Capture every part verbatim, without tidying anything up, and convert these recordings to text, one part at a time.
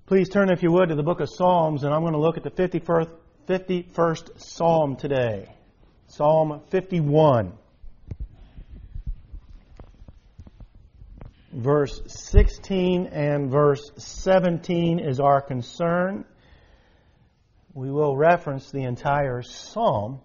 Please turn, if you would, to the book of Psalms, and I'm going to look at the fifty-first, fifty-first Psalm today. Psalm fifty-one. Verse sixteen and verse seventeen is our concern. We will reference the entire psalm.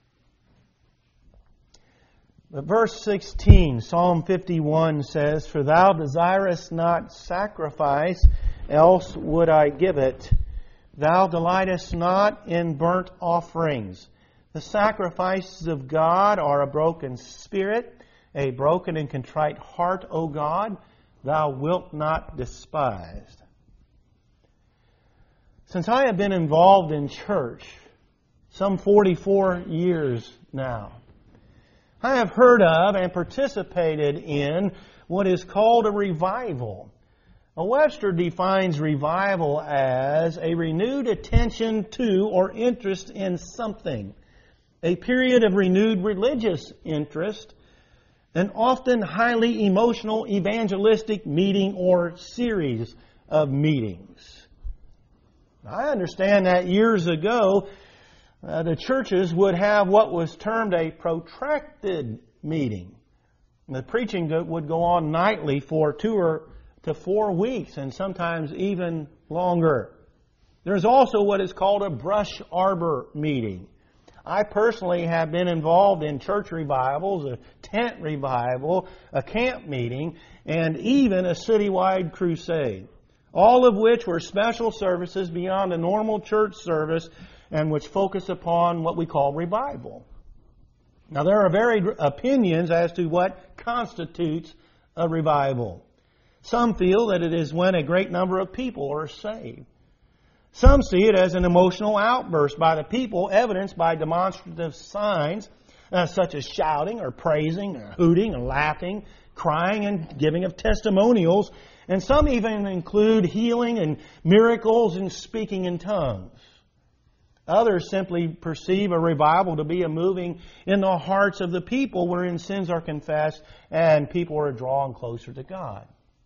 But verse sixteen, Psalm fifty-one says, "For thou desirest not sacrifice, else would I give it. Thou delightest not in burnt offerings." The sacrifices of God are a broken spirit, a broken and contrite heart, O God, thou wilt not despise. Since I have been involved in church, some forty-four years now, I have heard of and participated in what is called a revival. Now, Webster defines revival as a renewed attention to or interest in something, a period of renewed religious interest, an often highly emotional evangelistic meeting or series of meetings. I understand that years ago, uh, the churches would have what was termed a protracted meeting. The preaching would go on nightly for two or to four weeks, and sometimes even longer. There's also what is called a brush arbor meeting. I personally have been involved in church revivals, a tent revival, a camp meeting, and even a citywide crusade. All of which were special services beyond a normal church service and which focus upon what we call revival. Now, there are varied opinions as to what constitutes a revival. Some feel that it is when a great number of people are saved. Some see it as an emotional outburst by the people, evidenced by demonstrative signs uh, such as shouting or praising or hooting or laughing, crying and giving of testimonials. And some even include healing and miracles and speaking in tongues. Others simply perceive a revival to be a moving in the hearts of the people wherein sins are confessed and people are drawn closer to God.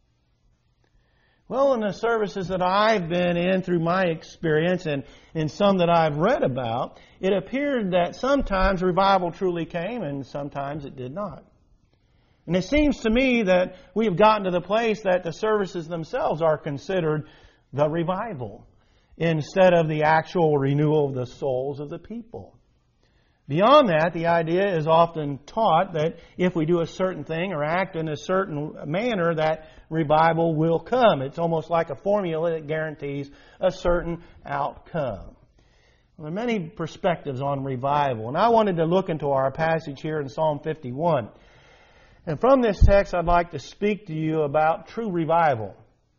Well, in the services that I've been in through my experience and in some that I've read about, it appeared that sometimes revival truly came and sometimes it did not. And it seems to me that we have gotten to the place that the services themselves are considered the revival instead of the actual renewal of the souls of the people. Beyond that, the idea is often taught that if we do a certain thing or act in a certain manner, that revival will come. It's almost like a formula that guarantees a certain outcome. Well, there are many perspectives on revival, and I wanted to look into our passage here in Psalm fifty-one. And from this text, I'd like to speak to you about true revival.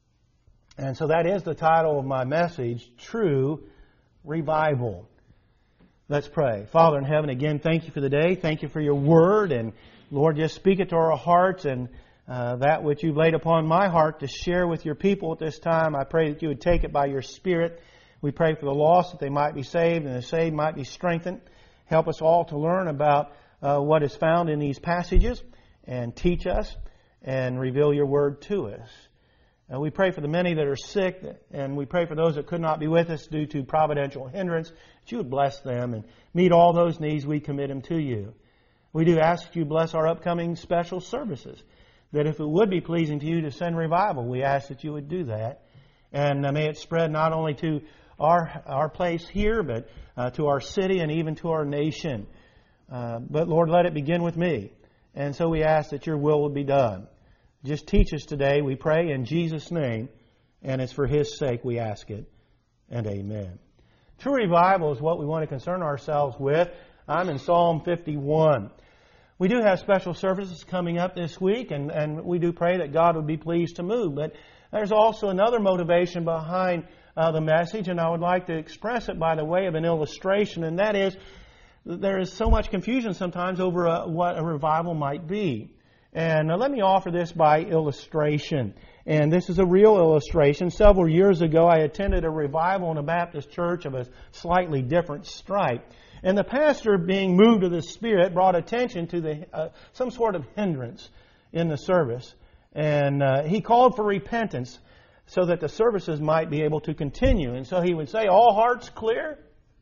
And so that is the title of my message, True Revival. Let's pray. Father in heaven, again, thank you for the day. Thank you for your word. And Lord, just speak it to our hearts and uh, that which you've laid upon my heart to share with your people at this time. I pray that you would take it by your Spirit. We pray for the lost that they might be saved and the saved might be strengthened. Help us all to learn about uh, what is found in these passages and teach us and reveal your word to us. Uh, we pray for the many that are sick, and we pray for those that could not be with us due to providential hindrance, that you would bless them and meet all those needs. We commit them to you. We do ask that you bless our upcoming special services, that if it would be pleasing to you to send revival, we ask that you would do that. And uh, may it spread not only to our our place here, but uh, to our city and even to our nation. Uh, but Lord, let it begin with me. And so we ask that your will would be done. Just teach us today, we pray in Jesus' name, and it's for His sake we ask it, and amen. True revival is what we want to concern ourselves with. I'm in Psalm fifty-one. We do have special services coming up this week, and, and we do pray that God would be pleased to move. But there's also another motivation behind uh, the message, and I would like to express it by the way of an illustration, and that is there is so much confusion sometimes over uh, what a revival might be. And uh, let me offer this by illustration. And this is a real illustration. Several years ago, I attended a revival in a Baptist church of a slightly different stripe. And the pastor, being moved to the Spirit, brought attention to the uh, some sort of hindrance in the service. And uh, he called for repentance. so that the services might be able to continue. And so he would say, all hearts clear?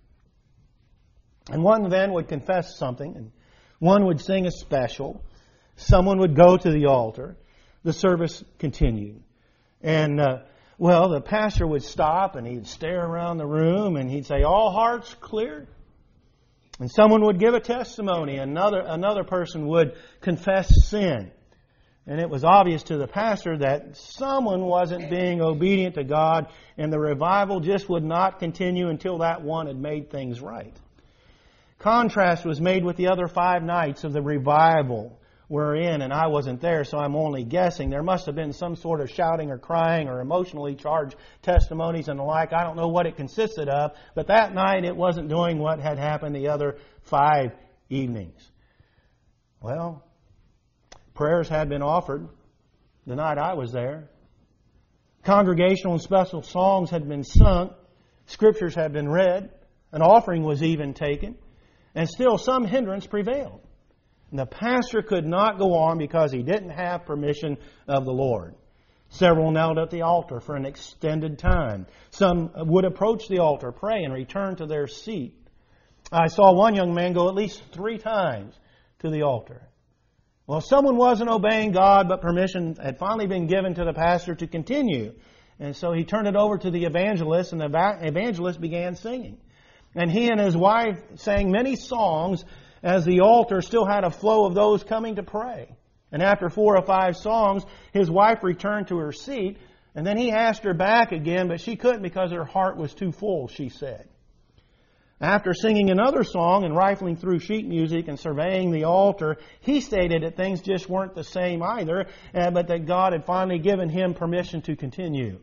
And one then would confess something, and one would sing a special. Someone would go to the altar. The service continued. And, uh, well, the pastor would stop and he'd stare around the room and he'd say, all hearts clear? And someone would give a testimony. Another, another person would confess sin. And it was obvious to the pastor that someone wasn't being obedient to God, and the revival just would not continue until that one had made things right. Contrast was made with the other five nights of the revival we're in, and I wasn't there, so I'm only guessing. There must have been some sort of shouting or crying or emotionally charged testimonies and the like. I don't know what it consisted of, but that night it wasn't doing what had happened the other five evenings. Well, prayers had been offered the night I was there. Congregational and special songs had been sung. Scriptures had been read. An offering was even taken. And still some hindrance prevailed. And the pastor could not go on because he didn't have permission of the Lord. Several knelt at the altar for an extended time. Some would approach the altar, pray, and return to their seat. I saw one young man go at least three times to the altar. Well, someone wasn't obeying God, but permission had finally been given to the pastor to continue. And so he turned it over to the evangelist, and the evangelist began singing. And he and his wife sang many songs as the altar still had a flow of those coming to pray. And after four or five songs, his wife returned to her seat, and then he asked her back again, but she couldn't because her heart was too full, she said. After singing another song and rifling through sheet music and surveying the altar, he stated that things just weren't the same either, uh, but that God had finally given him permission to continue.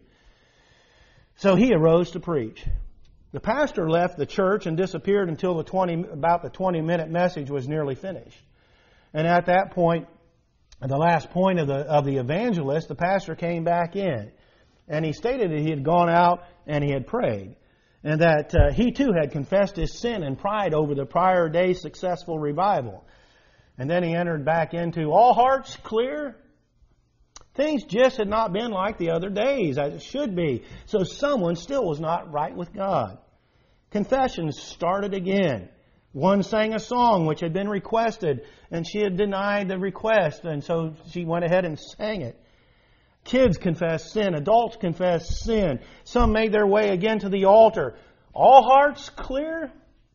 So he arose to preach. The pastor left the church and disappeared until the twenty, about the twenty-minute message was nearly finished. And at that point, the last point of the of the evangelist, the pastor came back in, and he stated that he had gone out and he had prayed. And that uh, he too had confessed his sin and pride over the prior day's successful revival. And then he entered back into all hearts clear. Things just had not been like the other days as it should be. So someone still was not right with God. Confessions started again. One sang a song which had been requested, and she had denied the request, and so she went ahead and sang it. Kids confessed sin. Adults confessed sin. Some made their way again to the altar. All hearts clear?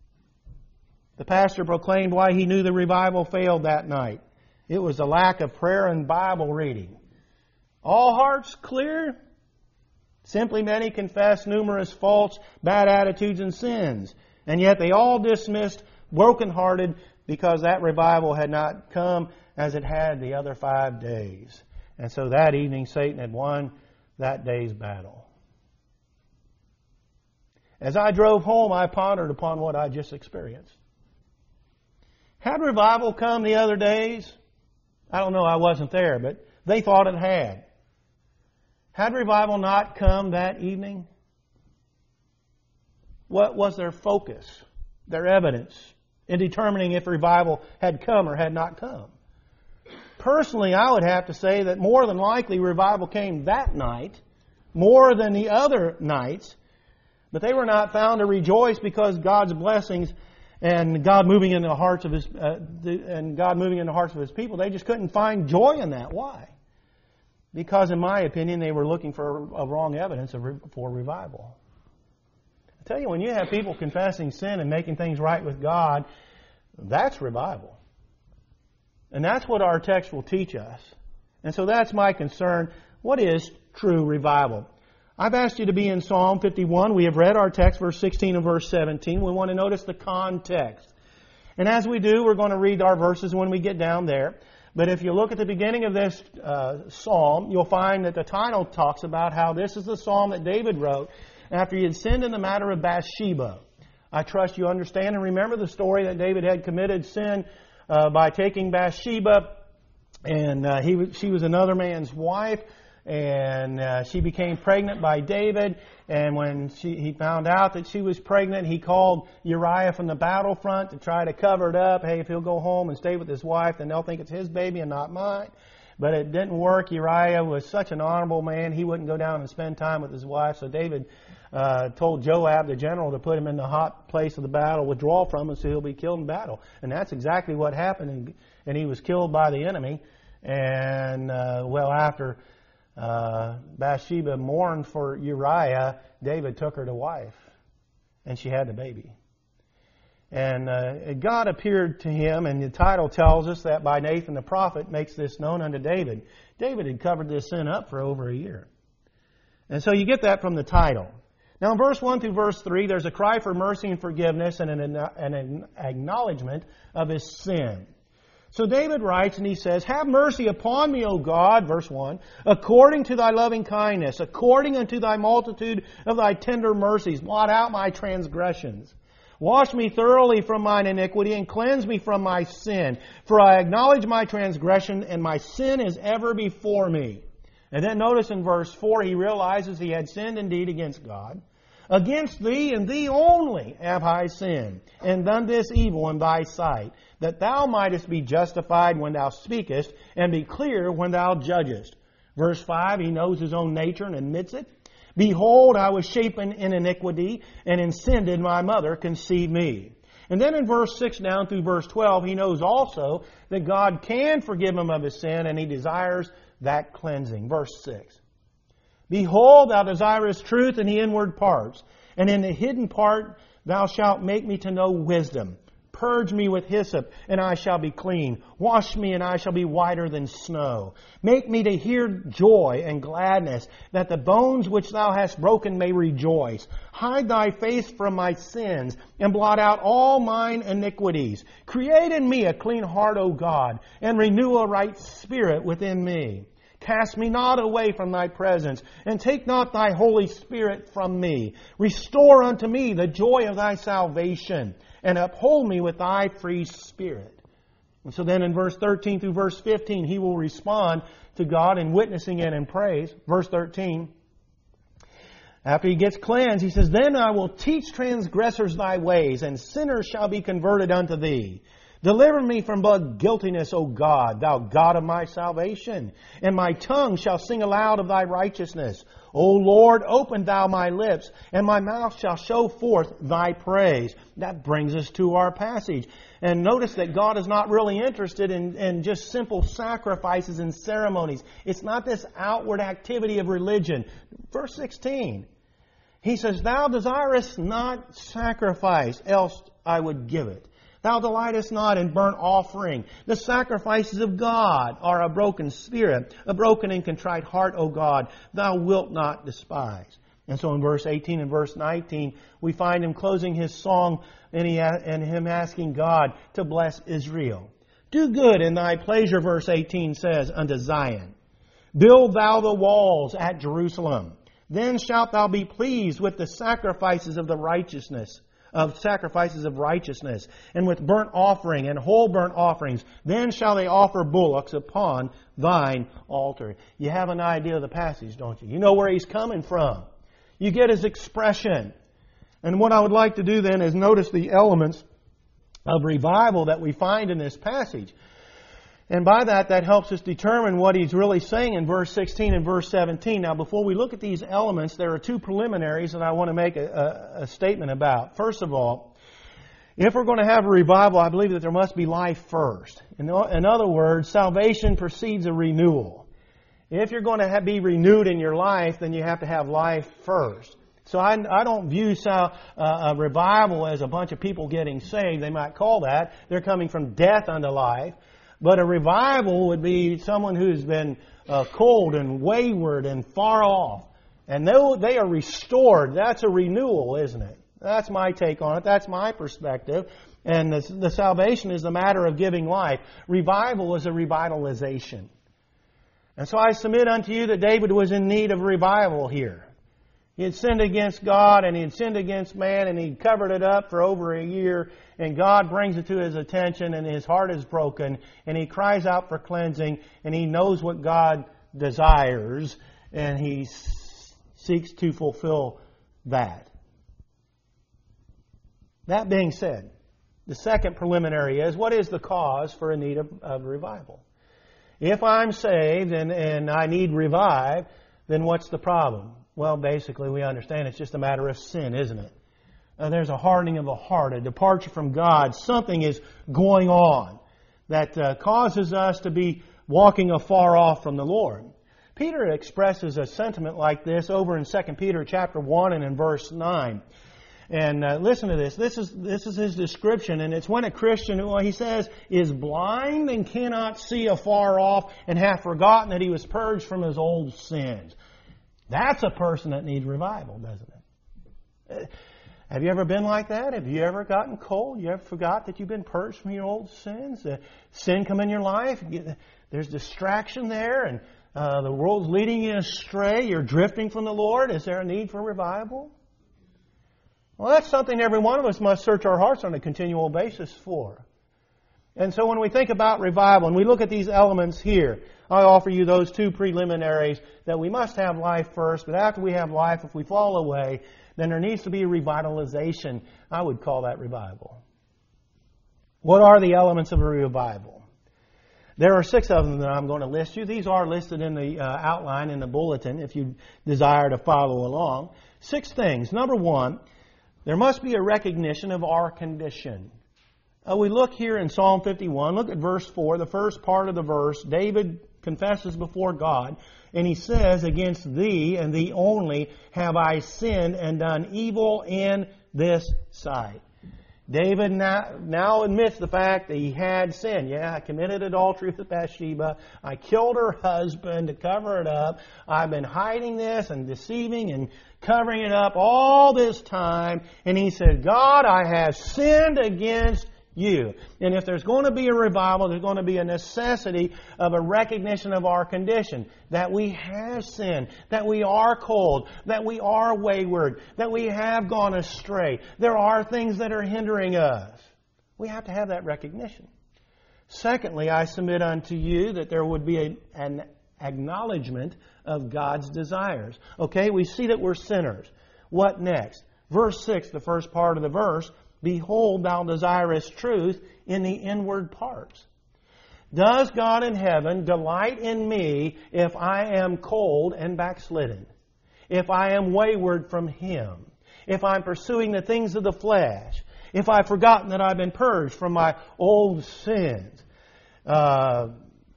The pastor proclaimed why he knew the revival failed that night. It was the lack of prayer and Bible reading. All hearts clear? Simply many confessed numerous faults, bad attitudes, and sins. And yet they all dismissed brokenhearted because that revival had not come as it had the other five days. And so that evening, Satan had won that day's battle. As I drove home, I pondered upon what I just experienced. Had revival come the other days? I don't know, I wasn't there, but they thought it had. Had revival not come that evening? What was their focus, their evidence in determining if revival had come or had not come? Personally, I would have to say that more than likely revival came that night, more than the other nights, but they were not found to rejoice because God's blessings and God moving in the hearts of His uh, the, and God moving in the hearts of His people. They just couldn't find joy in that. Why? Because, in my opinion, they were looking for a wrong evidence of re- for revival. I tell you, when you have people confessing sin and making things right with God, that's revival. And that's what our text will teach us. And so that's my concern. What is true revival? I've asked you to be in Psalm fifty-one. We have read our text, verse sixteen and verse seventeen. We want to notice the context. And as we do, we're going to read our verses when we get down there. But if you look at the beginning of this uh, psalm, you'll find that the title talks about how this is the psalm that David wrote after he had sinned in the matter of Bathsheba. I trust you understand and remember the story that David had committed sin uh, by taking Bathsheba, and uh, he she was another man's wife, and uh, she became pregnant by David. And when she, he found out that she was pregnant, he called Uriah from the battlefront to try to cover it up. Hey, if he'll go home and stay with his wife, then they'll think it's his baby and not mine. But it didn't work. Uriah was such an honorable man, he wouldn't go down and spend time with his wife. So David uh, told Joab, the general, to put him in the hot place of the battle, withdraw from him so he'll be killed in battle. And that's exactly what happened. And, and he was killed by the enemy. And, uh, well, after uh, Bathsheba mourned for Uriah, David took her to wife. And she had the baby. And uh, God appeared to him, and the title tells us that by Nathan the prophet makes this known unto David. David had covered this sin up for over a year. And so you get that from the title. Now in verse one through verse three, there's a cry for mercy and forgiveness and an, an acknowledgement of his sin. So David writes and he says, have mercy upon me, O God, verse one, according to thy loving kindness, according unto thy multitude of thy tender mercies, blot out my transgressions. Wash me thoroughly from mine iniquity and cleanse me from my sin. For I acknowledge my transgression and my sin is ever before me. And then notice in verse four, he realizes he had sinned indeed against God. Against thee and thee only have I sinned, and done this evil in thy sight, that thou mightest be justified when thou speakest, and be clear when thou judgest. Verse five, he knows his own nature and admits it. Behold, I was shapen in iniquity, and in sin did my mother conceive me. And then in verse six down through verse twelve, he knows also that God can forgive him of his sin, and he desires that cleansing. Verse six. Behold, thou desirest truth in the inward parts, and in the hidden part thou shalt make me to know wisdom. Purge me with hyssop, and I shall be clean. Wash me, and I shall be whiter than snow. Make me to hear joy and gladness, that the bones which thou hast broken may rejoice. Hide thy face from my sins, and blot out all mine iniquities. Create in me a clean heart, O God, and renew a right spirit within me. Cast me not away from thy presence, and take not thy Holy Spirit from me. Restore unto me the joy of thy salvation, and uphold me with thy free spirit. And so then in verse thirteen through verse fifteen, he will respond to God in witnessing and in praise. Verse thirteen, after he gets cleansed, he says, Then I will teach transgressors thy ways, and sinners shall be converted unto thee. Deliver me from blood guiltiness, O God, thou God of my salvation, and my tongue shall sing aloud of thy righteousness. O Lord, open thou my lips, and my mouth shall show forth thy praise. That brings us to our passage. And notice that God is not really interested in, in just simple sacrifices and ceremonies. It's not this outward activity of religion. Verse sixteen, he says, Thou desirest not sacrifice, else I would give it. Thou delightest not in burnt offering. The sacrifices of God are a broken spirit, a broken and contrite heart, O God, thou wilt not despise. And so in verse eighteen and verse nineteen, we find him closing his song and, he, and him asking God to bless Israel. Do good in thy pleasure, verse eighteen says, unto Zion. Build thou the walls at Jerusalem. Then shalt thou be pleased with the sacrifices of the righteousness. Of sacrifices of righteousness, and with burnt offering and whole burnt offerings. Then shall they offer bullocks upon thine altar. You have an idea of the passage, don't you? You know where he's coming from. You get his expression. And what I would like to do then is notice the elements of revival that we find in this passage. And by that, that helps us determine what he's really saying in verse sixteen and verse seventeen. Now, before we look at these elements, there are two preliminaries that I want to make a, a, a statement about. First of all, if we're going to have a revival, I believe that there must be life first. In, in other words, salvation precedes a renewal. If you're going to have, be renewed in your life, then you have to have life first. So I, I don't view sal, uh, a revival as a bunch of people getting saved. They might call that. They're coming from death unto life. But a revival would be someone who's been uh, cold and wayward and far off. And they, they are restored. That's a renewal, isn't it? That's my take on it. That's my perspective. And the, the salvation is a matter of giving life. Revival is a revitalization. And so I submit unto you that David was in need of revival here. He had sinned against God and he had sinned against man and he covered it up for over a year. And God brings it to his attention and his heart is broken. And he cries out for cleansing and he knows what God desires. And he seeks to fulfill that. That being said, the second preliminary is, what is the cause for a need of, of revival? If I'm saved and, and I need revived, then what's the problem? Well, basically, we understand it's just a matter of sin, isn't it? Uh, there's a hardening of the heart, a departure from God. Something is going on that uh, causes us to be walking afar off from the Lord. Peter expresses a sentiment like this over in Second Peter chapter one and in verse nine. And uh, listen to this. This is this is his description, and it's when a Christian, well, he says, is blind and cannot see afar off and hath forgotten that he was purged from his old sins. That's a person that needs revival, doesn't it? Uh, have you ever been like that? Have you ever gotten cold? You ever forgot that you've been purged from your old sins? Uh, sin come in your life. There's distraction there, and uh, the world's leading you astray. You're drifting from the Lord. Is there a need for revival? Well, that's something every one of us must search our hearts on a continual basis for. And so when we think about revival, and we look at these elements here, I offer you those two preliminaries, that we must have life first, but after we have life, if we fall away, then there needs to be a revitalization. I would call that revival. What are the elements of a revival? There are six of them that I'm going to list you. These are listed in the uh, outline in the bulletin if you desire to follow along. Six things. Number one, there must be a recognition of our condition. Uh, we look here in Psalm fifty-one. Look at verse four, the first part of the verse. David confesses before God, and he says, against thee and thee only have I sinned and done evil in this sight. David now, now admits the fact that he had sinned. Yeah, I committed adultery with Bathsheba. I killed her husband to cover it up. I've been hiding this and deceiving and covering it up all this time. And he said, God, I have sinned against you. And if there's going to be a revival, there's going to be a necessity of a recognition of our condition. That we have sinned. That we are cold. That we are wayward. That we have gone astray. There are things that are hindering us. We have to have that recognition. Secondly, I submit unto you that there would be a, an acknowledgement of God's desires. Okay, we see that we're sinners. What next? Verse six, the first part of the verse, behold, thou desirest truth in the inward parts. Does God in heaven delight in me if I am cold and backslidden? If I am wayward from Him? If I'm pursuing the things of the flesh? If I've forgotten that I've been purged from my old sins? Uh,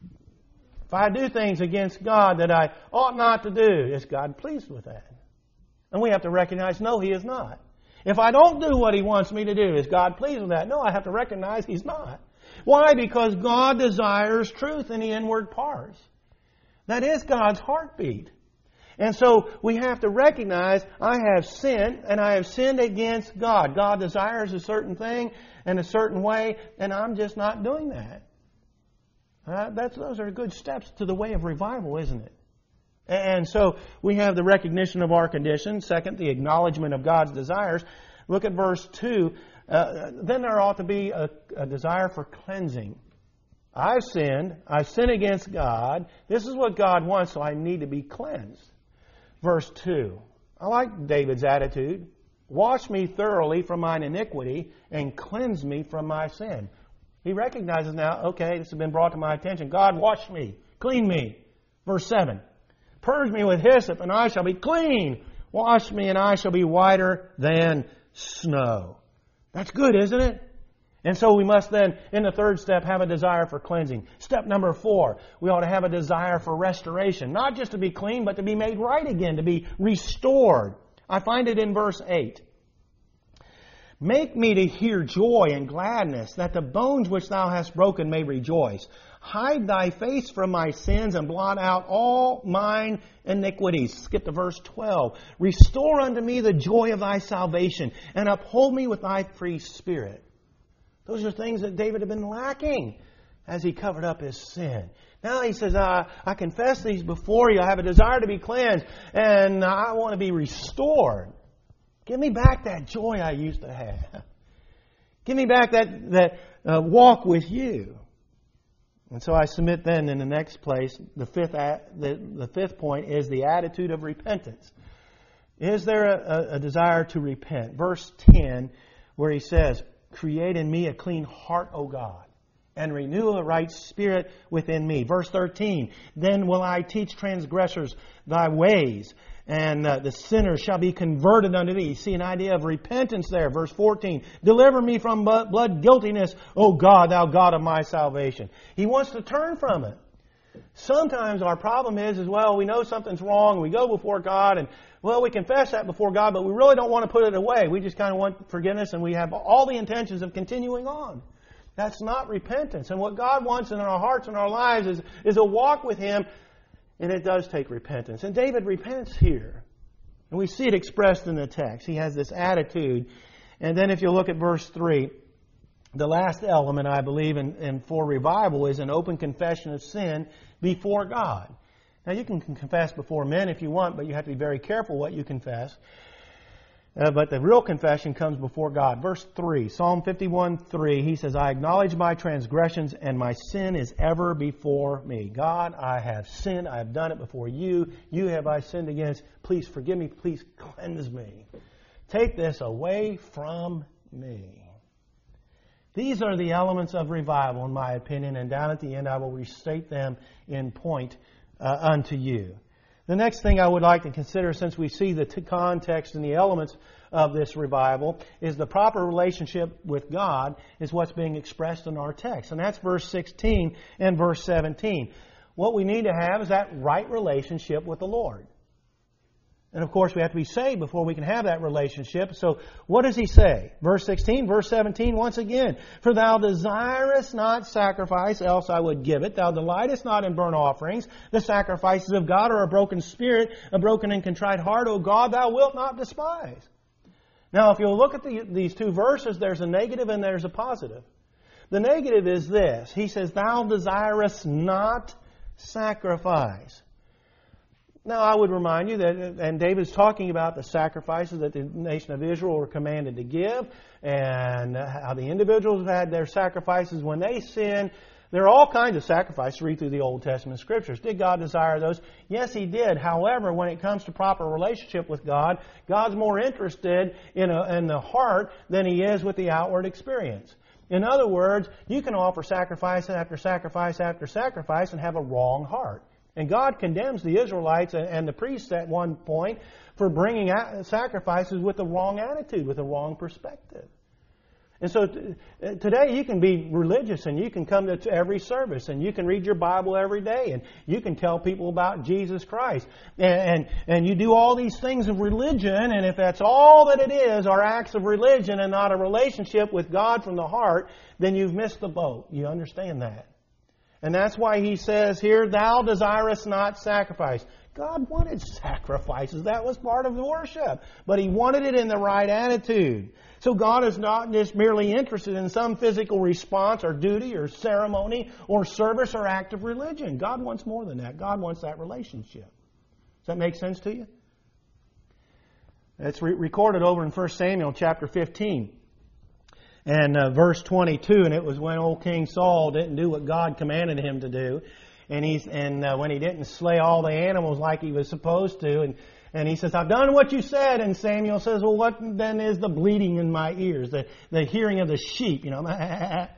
if I do things against God that I ought not to do, is God pleased with that? And we have to recognize, no, He is not. If I don't do what He wants me to do, is God pleased with that? No, I have to recognize He's not. Why? Because God desires truth in the inward parts. That is God's heartbeat. And so we have to recognize I have sinned, and I have sinned against God. God desires a certain thing in a certain way, and I'm just not doing that. Uh, that's, those are good steps to the way of revival, isn't it? And so we have the recognition of our condition. Second, the acknowledgement of God's desires. Look at verse two. Uh, then there ought to be a, a desire for cleansing. I've sinned. I've sinned against God. This is what God wants, so I need to be cleansed. Verse two. I like David's attitude. Wash me thoroughly from mine iniquity and cleanse me from my sin. He recognizes now, okay, this has been brought to my attention. God, wash me. Clean me. Verse seven. Purge me with hyssop, and I shall be clean. Wash me, and I shall be whiter than snow. That's good, isn't it? And so we must then, in the third step, have a desire for cleansing. Step number four, we ought to have a desire for restoration. Not just to be clean, but to be made right again, to be restored. I find it in verse eight. Make me to hear joy and gladness, that the bones which thou hast broken may rejoice. Hide thy face from my sins and blot out all mine iniquities. Skip to verse twelve. Restore unto me the joy of thy salvation and uphold me with thy free spirit. Those are things that David had been lacking as he covered up his sin. Now he says, I, I confess these before you. I have a desire to be cleansed and I want to be restored. Give me back that joy I used to have. Give me back that, that uh, walk with you. And so I submit then in the next place, the fifth, the, the fifth point is the attitude of repentance. Is there a, a desire to repent? Verse ten, where he says, create in me a clean heart, O God, and renew a right spirit within me. Verse thirteen, then will I teach transgressors thy ways, and uh, the sinners shall be converted unto thee. You see an idea of repentance there. Verse fourteen, deliver me from blood guiltiness, O God, thou God of my salvation. He wants to turn from it. Sometimes our problem is, is, well, we know something's wrong, we go before God, and, well, we confess that before God, but we really don't want to put it away. We just kind of want forgiveness, and we have all the intentions of continuing on. That's not repentance. And what God wants in our hearts and our lives is, is a walk with Him, and it does take repentance. And David repents here. And we see it expressed in the text. He has this attitude. And then if you look at verse three, the last element, I believe, in, in for revival is an open confession of sin before God. Now, you can confess before men if you want, but you have to be very careful what you confess. Uh, but the real confession comes before God. Verse three, Psalm fifty-one three, he says, I acknowledge my transgressions and my sin is ever before me. God, I have sinned. I have done it before you. You have I sinned against. Please forgive me. Please cleanse me. Take this away from me. These are the elements of revival, in my opinion, and down at the end I will restate them in point uh, unto you. The next thing I would like to consider, since we see the t- context and the elements of this revival, is the proper relationship with God is what's being expressed in our text. And that's verse sixteen and verse seventeen. What we need to have is that right relationship with the Lord. And of course, we have to be saved before we can have that relationship. So what does he say? Verse sixteen, verse seventeen, once again. For thou desirest not sacrifice, else I would give it. Thou delightest not in burnt offerings. The sacrifices of God are a broken spirit, a broken and contrite heart. O God, thou wilt not despise. Now, if you'll look at the, these two verses, there's a negative and there's a positive. The negative is this. He says, thou desirest not sacrifice. Now, I would remind you that, and David's talking about the sacrifices that the nation of Israel were commanded to give, and how the individuals had their sacrifices when they sinned. There are all kinds of sacrifices. Read through the Old Testament Scriptures. Did God desire those? Yes, He did. However, when it comes to proper relationship with God, God's more interested in, a, in the heart than He is with the outward experience. In other words, you can offer sacrifice after sacrifice after sacrifice and have a wrong heart. And God condemns the Israelites and the priests at one point for bringing sacrifices with the wrong attitude, with the wrong perspective. And so t- today you can be religious and you can come to every service and you can read your Bible every day and you can tell people about Jesus Christ. And, and, and you do all these things of religion, and if that's all that it is, are acts of religion and not a relationship with God from the heart, then you've missed the boat. You understand that? And that's why he says here, thou desirest not sacrifice. God wanted sacrifices. That was part of the worship. But He wanted it in the right attitude. So God is not just merely interested in some physical response or duty or ceremony or service or act of religion. God wants more than that. God wants that relationship. Does that make sense to you? It's re- recorded over in First Samuel chapter fifteen. And uh, verse twenty-two, and it was when old King Saul didn't do what God commanded him to do. And he's and uh, when he didn't slay all the animals like he was supposed to. And, and he says, I've done what you said. And Samuel says, well, what then is the bleating in my ears? The, the hearing of the sheep, you know. I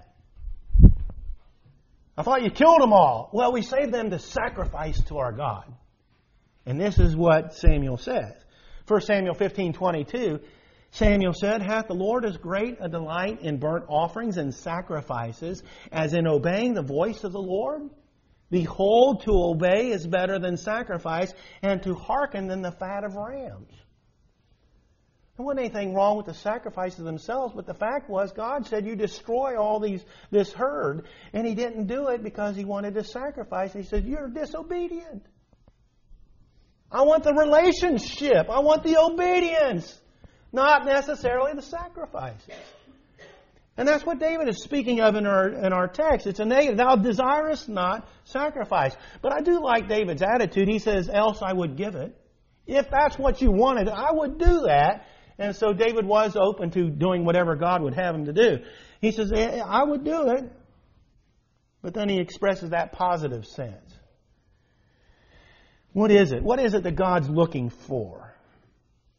thought you killed them all. Well, we saved them to sacrifice to our God. And this is what Samuel says. First Samuel fifteen twenty-two. Samuel said, hath the Lord as great a delight in burnt offerings and sacrifices as in obeying the voice of the Lord? Behold, to obey is better than sacrifice, and to hearken than the fat of rams. There wasn't anything wrong with the sacrifices themselves, but the fact was God said, you destroy all these this herd, and He didn't do it because He wanted to sacrifice. He said, you're disobedient. I want the relationship. I want the obedience. Not necessarily the sacrifices. And that's what David is speaking of in our in our text. It's a negative. Thou desirest not sacrifice. But I do like David's attitude. He says, else I would give it. If that's what you wanted, I would do that. And so David was open to doing whatever God would have him to do. He says, I would do it. But then he expresses that positive sense. What is it? What is it that God's looking for?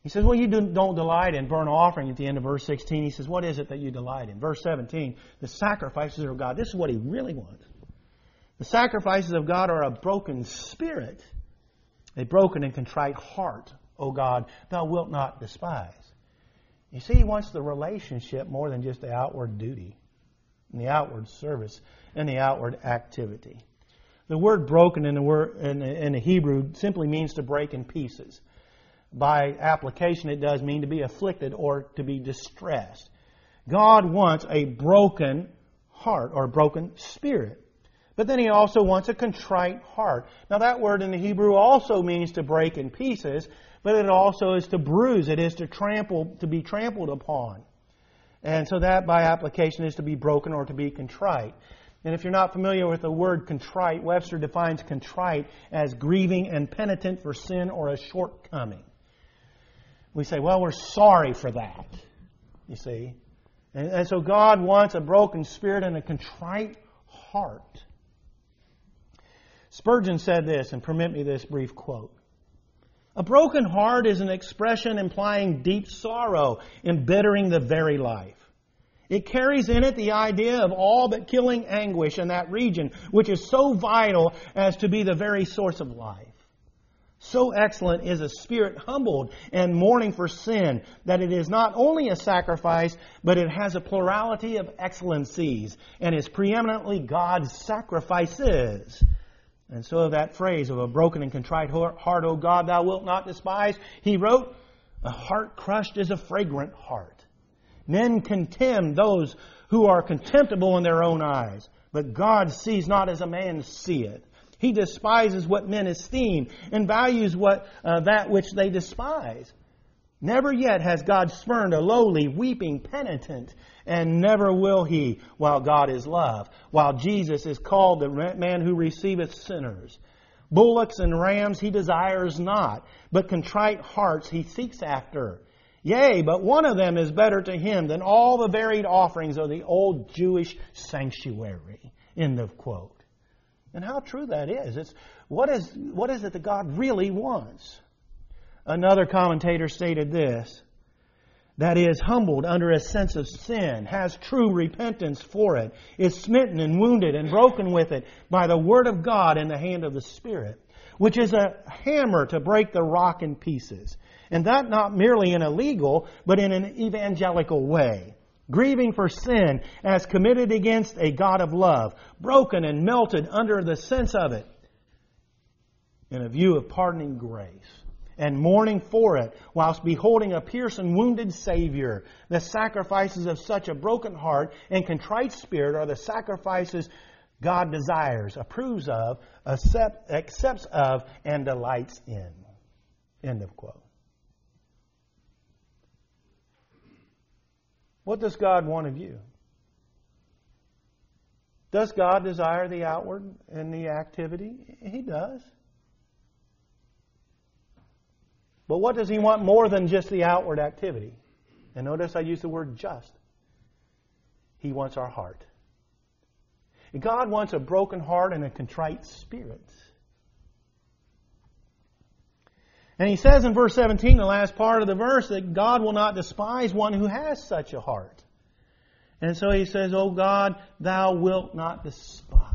He says, well, you don't delight in burnt offering at the end of verse sixteen. He says, what is it that you delight in? Verse seventeen, the sacrifices of God. This is what he really wants. The sacrifices of God are a broken spirit, a broken and contrite heart, O God, thou wilt not despise. You see, he wants the relationship more than just the outward duty, and the outward service, and the outward activity. The word broken in the, word, in the, in the Hebrew simply means to break in pieces. By application, it does mean to be afflicted or to be distressed. God wants a broken heart or a broken spirit. But then he also wants a contrite heart. Now that word in the Hebrew also means to break in pieces, but it also is to bruise. It is to trample, to be trampled upon. And so that by application is to be broken or to be contrite. And if you're not familiar with the word contrite, Webster defines contrite as grieving and penitent for sin or a shortcoming. We say, well, we're sorry for that, you see. And, and so God wants a broken spirit and a contrite heart. Spurgeon said this, and permit me this brief quote. A broken heart is an expression implying deep sorrow, embittering the very life. It carries in it the idea of all but killing anguish in that region, which is so vital as to be the very source of life. So excellent is a spirit humbled and mourning for sin that it is not only a sacrifice, but it has a plurality of excellencies and is preeminently God's sacrifices. And so that phrase of a broken and contrite heart, O God, thou wilt not despise, he wrote, a heart crushed is a fragrant heart. Men contemn those who are contemptible in their own eyes, but God sees not as a man seeth. He despises what men esteem and values what uh, that which they despise. Never yet has God spurned a lowly, weeping penitent, and never will He while God is love, while Jesus is called the man who receiveth sinners. Bullocks and rams He desires not, but contrite hearts He seeks after. Yea, but one of them is better to Him than all the varied offerings of the old Jewish sanctuary. End of quote. And how true that is. It's what is what is it that God really wants? Another commentator stated this, that is humbled under a sense of sin, has true repentance for it, is smitten and wounded and broken with it by the Word of God and the hand of the Spirit, which is a hammer to break the rock in pieces. And that not merely in a legal, but in an evangelical way. Grieving for sin as committed against a God of love, broken and melted under the sense of it, in a view of pardoning grace, and mourning for it, whilst beholding a pierced and wounded Savior. The sacrifices of such a broken heart and contrite spirit are the sacrifices God desires, approves of, accept, accepts of, and delights in. End of quote. What does God want of you? Does God desire the outward and the activity? He does. But what does He want more than just the outward activity? And notice I use the word just. He wants our heart. God wants a broken heart and a contrite spirit. And he says in verse seventeen, the last part of the verse, that God will not despise one who has such a heart. And so he says, O God, thou wilt not despise.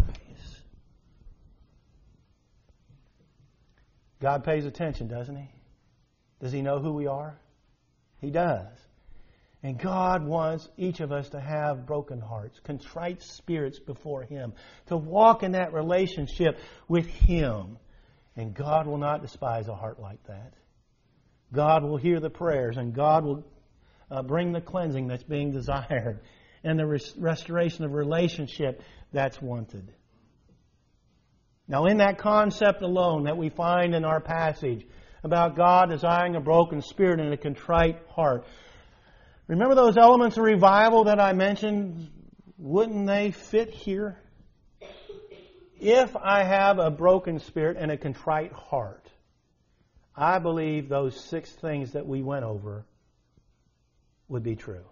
God pays attention, doesn't He? Does He know who we are? He does. And God wants each of us to have broken hearts, contrite spirits before Him, to walk in that relationship with Him. And God will not despise a heart like that. God will hear the prayers, and God will uh, bring the cleansing that's being desired, and the res- restoration of relationship that's wanted. Now, in that concept alone that we find in our passage about God desiring a broken spirit and a contrite heart, remember those elements of revival that I mentioned? Wouldn't they fit here? If I have a broken spirit and a contrite heart, I believe those six things that we went over would be true.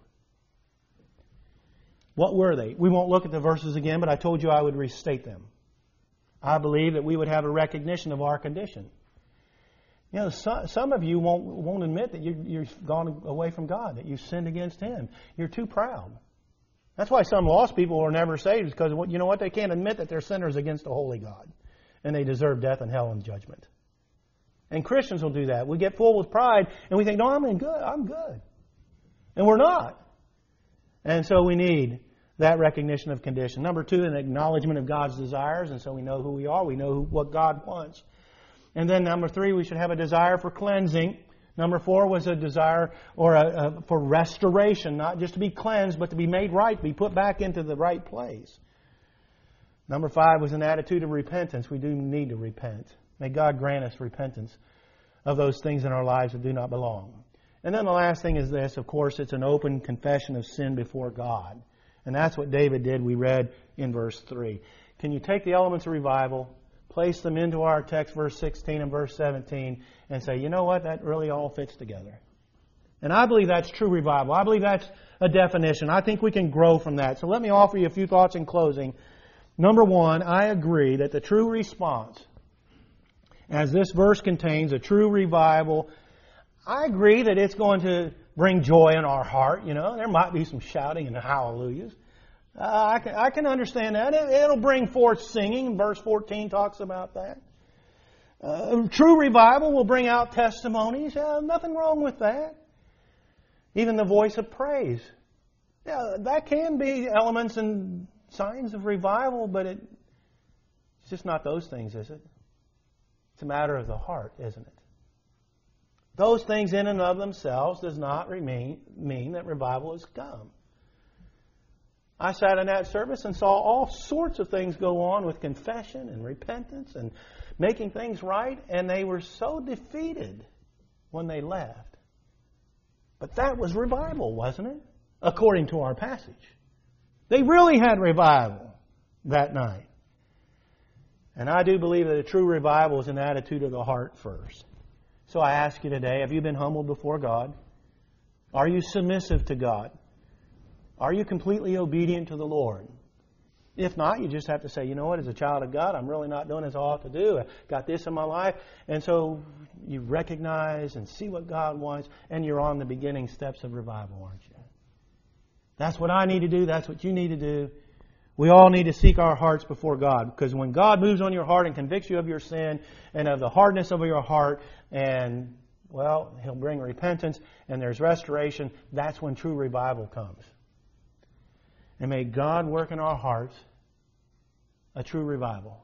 What were they? We won't look at the verses again, but I told you I would restate them. I believe that we would have a recognition of our condition. You know, some, some of you won't won't admit that you, you've gone away from God, that you've sinned against Him. You're too proud. That's why some lost people are never saved, because you know what? They can't admit that they're sinners against a holy God, and they deserve death and hell and judgment. And Christians will do that. We get full with pride, and we think, no, I'm in good. I'm good. And we're not. And so we need that recognition of condition. Number two, an acknowledgement of God's desires, and so we know who we are. We know who, what God wants. And then number three, we should have a desire for cleansing. Number four was a desire or a, a, for restoration, not just to be cleansed, but to be made right, to be put back into the right place. Number five was an attitude of repentance. We do need to repent. May God grant us repentance of those things in our lives that do not belong. And then the last thing is this, of course, it's an open confession of sin before God. And that's what David did, we read in verse three. Can you take the elements of revival, place them into our text, verse sixteen and verse seventeen, and say, you know what, that really all fits together. And I believe that's true revival. I believe that's a definition. I think we can grow from that. So let me offer you a few thoughts in closing. Number one, I agree that the true response, as this verse contains, a true revival, I agree that it's going to bring joy in our heart. You know, there might be some shouting and hallelujahs. Uh, I can I can understand that. It, it'll bring forth singing. Verse fourteen talks about that. Uh, true revival will bring out testimonies. Uh, nothing wrong with that. Even the voice of praise. Yeah, that can be elements and signs of revival, but it, it's just not those things, is it? It's a matter of the heart, isn't it? Those things in and of themselves does not remain, mean that revival has come. I sat in that service and saw all sorts of things go on with confession and repentance and making things right, and they were so defeated when they left. But that was revival, wasn't it? According to our passage. They really had revival that night. And I do believe that a true revival is an attitude of the heart first. So I ask you today, have you been humbled before God? Are you submissive to God? Are you completely obedient to the Lord? If not, you just have to say, you know what, as a child of God, I'm really not doing as I ought to do. I've got this in my life. And so you recognize and see what God wants, and you're on the beginning steps of revival, aren't you? That's what I need to do. That's what you need to do. We all need to seek our hearts before God, because when God moves on your heart and convicts you of your sin and of the hardness of your heart, and, well, He'll bring repentance and there's restoration, that's when true revival comes. And may God work in our hearts a true revival.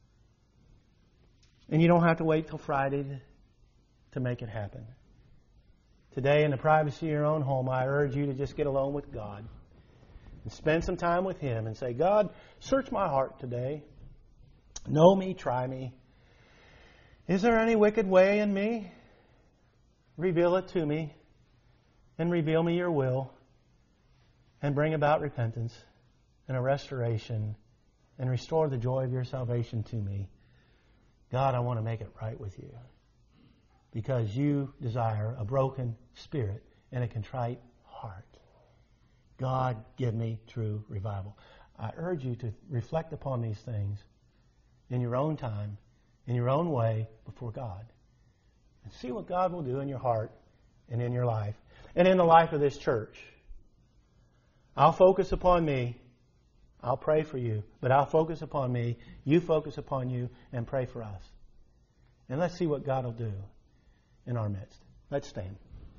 And you don't have to wait till Friday to, to make it happen. Today, in the privacy of your own home, I urge you to just get alone with God and spend some time with Him and say, God, search my heart today. Know me, try me. Is there any wicked way in me? Reveal it to me and reveal me your will and bring about repentance and a restoration and restore the joy of your salvation to me. God, I want to make it right with you because you desire a broken spirit and a contrite heart. God, give me true revival. I urge you to reflect upon these things in your own time, in your own way, before God. And see what God will do in your heart and in your life and in the life of this church. I'll focus upon me. I'll pray for you. But I'll focus upon me. You focus upon you and pray for us. And let's see what God will do in our midst. Let's stand.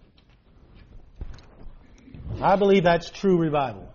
I believe that's true revival.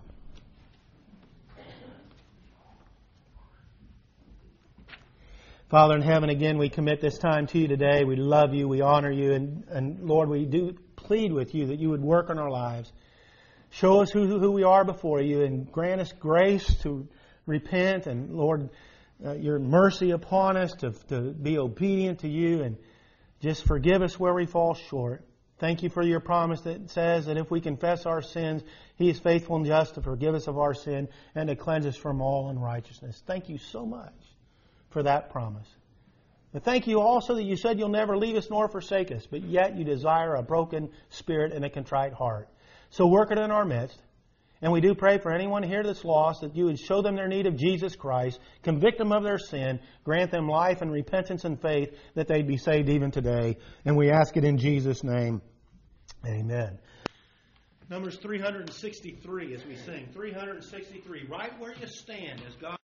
Father in heaven, again, we commit this time to you today. We love you. We honor you. And, and Lord, we do plead with you that you would work in our lives. Show us who, who we are before you and grant us grace to repent. And Lord, uh, your mercy upon us to, to be obedient to you and just forgive us where we fall short. Thank you for your promise that says that if we confess our sins, He is faithful and just to forgive us of our sin and to cleanse us from all unrighteousness. Thank you so much for that promise. But thank you also that you said you'll never leave us nor forsake us, but yet you desire a broken spirit and a contrite heart. So work it in our midst. And we do pray for anyone here that's lost, that you would show them their need of Jesus Christ, convict them of their sin, grant them life and repentance and faith, that they'd be saved even today. And we ask it in Jesus' name. Amen. Numbers three hundred sixty-three as we sing. three hundred sixty-three. Right where you stand as God